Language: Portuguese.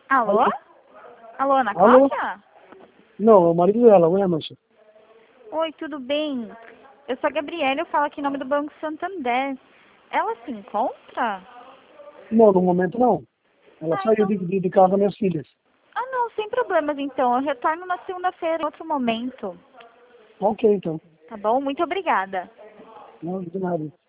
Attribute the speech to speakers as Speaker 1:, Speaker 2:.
Speaker 1: Alô?
Speaker 2: Alô?
Speaker 1: Alô, Ana
Speaker 2: Alô?
Speaker 1: Cláudia?
Speaker 2: Não, é o marido dela, oi, Mancha.
Speaker 1: Oi, tudo bem? Eu sou a Gabriela, eu falo aqui em nome do Banco Santander. Ela se encontra?
Speaker 2: Não, no momento não. Ela
Speaker 1: Ah,
Speaker 2: saiu
Speaker 1: então...
Speaker 2: de casa das minhas filhas.
Speaker 1: Ah, não, sem problemas então. Eu retorno na segunda-feira, em outro momento.
Speaker 2: Ok, então.
Speaker 1: Tá bom? Muito obrigada.
Speaker 2: Não, de nada.